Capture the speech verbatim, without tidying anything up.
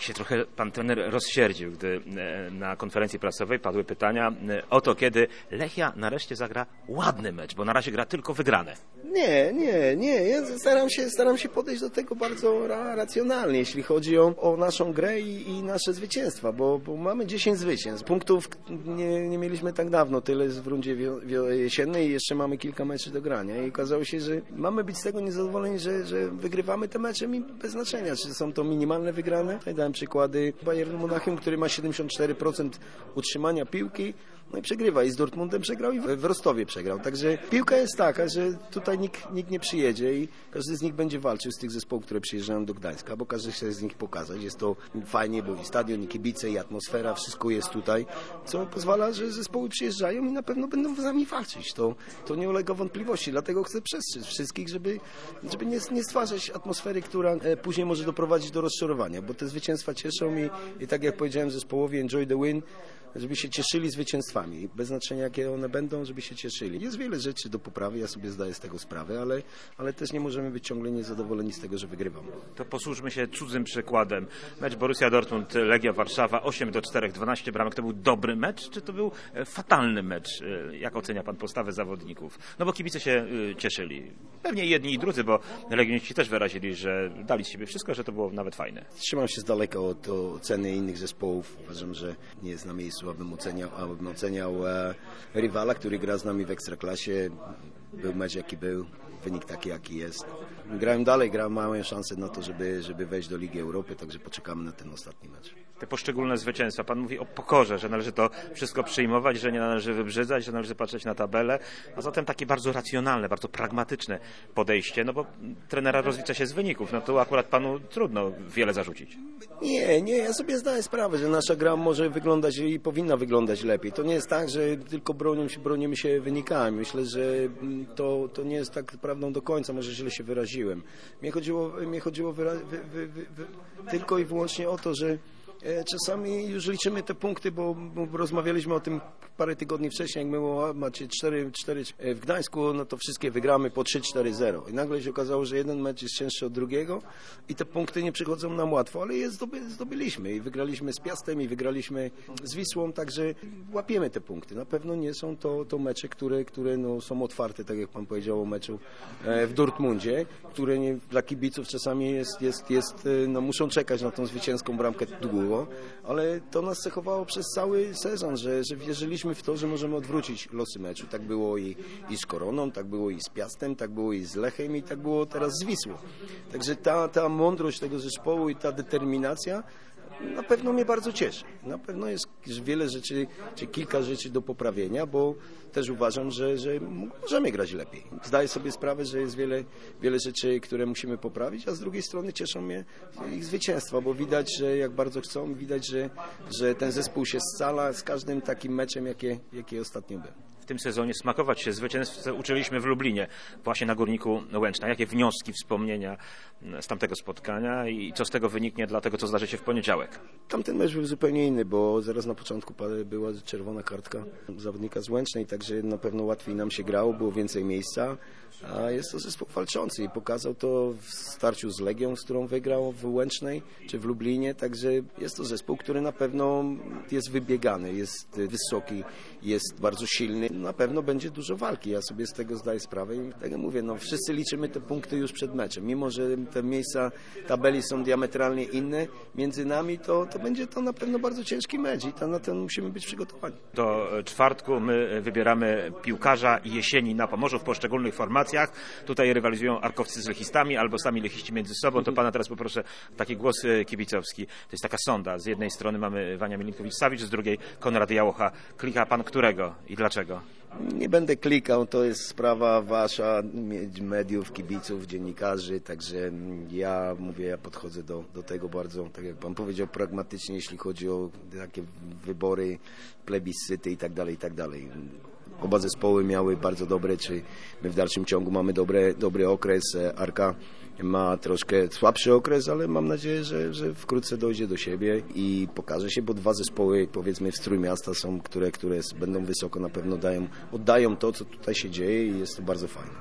się trochę pan trener rozsierdził, gdy na konferencji prasowej padły pytania o to, kiedy Lechia nareszcie zagra ładny mecz, bo na razie gra tylko wygrane. Nie, nie, nie. Ja staram się, staram się podejść do tego bardzo ra, racjonalnie, jeśli chodzi o, o naszą grę i, i nasze zwycięstwa, bo, bo mamy dziesięć zwycięstw. Punktów nie, nie mieliśmy tak dawno, tyle w rundzie jesiennej i jeszcze mamy kilka meczy do grania. I okazało się, że mamy być z tego niezadowoleni, że, że wygrywamy te mecze mi bez znaczenia, czy są to minimalne wygrane. Tutaj dałem przykłady Bayernu Monachium, który ma siedemdziesiąt cztery procent utrzymania piłki. No i przegrywa. I z Dortmundem przegrał i w Rostowie przegrał. Także piłka jest taka, że tutaj nikt, nikt nie przyjedzie i każdy z nich będzie walczył z tych zespołów, które przyjeżdżają do Gdańska, bo każdy chce z nich pokazać. Jest to fajnie, bo i stadion, i kibice, i atmosfera, wszystko jest tutaj, co pozwala, że zespoły przyjeżdżają i na pewno będą z nami walczyć. To, to nie ulega wątpliwości. Dlatego chcę przestrzec wszystkich, żeby, żeby nie, nie stwarzać atmosfery, która później może doprowadzić do rozczarowania, bo te zwycięstwa cieszą i, i tak jak powiedziałem zespołowi enjoy the win, żeby się cieszyli zwycięstwami, bez znaczenia jakie one będą, żeby się cieszyli. Jest wiele rzeczy do poprawy, ja sobie zdaję z tego sprawę, ale, ale też nie możemy być ciągle niezadowoleni z tego, że wygrywamy. To posłużmy się cudzym przykładem. Mecz Borussia Dortmund, Legia Warszawa, osiem do czterech, dwanaście bramek. To był dobry mecz, czy to był fatalny mecz? Jak ocenia pan postawę zawodników? No bo kibice się cieszyli. Pewnie jedni i drudzy, bo legioniści też wyrazili, że dali z siebie wszystko, że to było nawet fajne. Trzymam się z daleka od oceny innych zespołów. Uważam, że nie jest na miejscu, abym oceniał, abym oceniał e, rywala, który gra z nami w Ekstraklasie. Był mecz jaki był, wynik taki jaki jest. Grałem dalej, grałem małe szanse na to, żeby, żeby wejść do Ligi Europy, także poczekamy na ten ostatni mecz. Te poszczególne zwycięstwa. Pan mówi o pokorze, że należy to wszystko przyjmować, że nie należy wybrzydzać, że należy patrzeć na tabelę, a zatem takie bardzo racjonalne, bardzo pragmatyczne podejście, no bo trenera rozlicza się z wyników, no to akurat panu trudno wiele zarzucić. Nie, nie, ja sobie zdaję sprawę, że nasza gra może wyglądać i powinna wyglądać lepiej. To nie jest tak, że tylko bronią się, bronimy się wynikami. Myślę, że to, to nie jest tak prawdą do końca, może źle się wyraziłem. Mnie chodziło, mnie chodziło wyra- wy, wy, wy, wy, tylko i wyłącznie o to, że czasami już liczymy te punkty, bo, bo rozmawialiśmy o tym parę tygodni wcześniej, jak było, macie cztery, cztery w Gdańsku, no to wszystkie wygramy po trzy cztery zero. I nagle się okazało, że jeden mecz jest cięższy od drugiego i te punkty nie przychodzą nam łatwo, ale je zdoby, zdobyliśmy i wygraliśmy z Piastem i wygraliśmy z Wisłą, także łapiemy te punkty. Na pewno nie są to, to mecze, które, które no, są otwarte, tak jak pan powiedział o meczu w Dortmundzie, które nie, dla kibiców czasami jest, jest, jest, no, muszą czekać na tą zwycięską bramkę długo. Ale to nas cechowało przez cały sezon, że, że wierzyliśmy w to, że możemy odwrócić losy meczu. Tak było i, i z Koroną, tak było i z Piastem, tak było i z Lechem i tak było teraz z Wisłą. Także ta, ta mądrość tego zespołu i ta determinacja na pewno mnie bardzo cieszy. Na pewno jest wiele rzeczy, czy kilka rzeczy do poprawienia, bo też uważam, że, że możemy grać lepiej. Zdaję sobie sprawę, że jest wiele, wiele rzeczy, które musimy poprawić, a z drugiej strony cieszą mnie ich zwycięstwa, bo widać, że jak bardzo chcą, widać, że, że ten zespół się scala z każdym takim meczem, jakie, jakie ostatnio był. W tym sezonie smakować się zwycięstw uczyliśmy w Lublinie, właśnie na Górniku Łęczna. Jakie wnioski, wspomnienia z tamtego spotkania i co z tego wyniknie dla tego, co zdarzy się w poniedziałek? Tamten mecz był zupełnie inny, bo zaraz na początku była czerwona kartka zawodnika z Łęcznej, także na pewno łatwiej nam się grało, było więcej miejsca, a jest to zespół walczący i pokazał to w starciu z Legią, z którą wygrał w Łęcznej czy w Lublinie, także jest to zespół, który na pewno jest wybiegany, jest wysoki, jest bardzo silny. Na pewno będzie dużo walki, ja sobie z tego zdaję sprawę i tak jak mówię, no wszyscy liczymy te punkty już przed meczem, mimo że te miejsca tabeli są diametralnie inne między nami, to, to będzie to na pewno bardzo ciężki mecz i to, na ten musimy być przygotowani. Do czwartku my wybieramy piłkarza jesieni na Pomorzu w poszczególnych formacjach. Tutaj rywalizują arkowcy z lechistami albo sami lechiści między sobą. To pana teraz poproszę taki głos kibicowski. To jest taka sonda. Z jednej strony mamy Wania Milinkowicz-Sawicz, z drugiej Konrad Jałocha. Klika pan którego i dlaczego? Nie będę klikał, to jest sprawa wasza, mediów, kibiców, dziennikarzy, także ja mówię, ja podchodzę do, do tego bardzo, tak jak pan powiedział, pragmatycznie, jeśli chodzi o takie wybory, plebiscyty i tak dalej, i tak dalej. Oba zespoły miały bardzo dobre, czy my w dalszym ciągu mamy dobre, dobry okres, Arka ma troszkę słabszy okres, ale mam nadzieję, że, że wkrótce dojdzie do siebie i pokaże się, bo dwa zespoły, powiedzmy w Trójmiasta są, które, które będą wysoko, na pewno dają, oddają to, co tutaj się dzieje i jest to bardzo fajne.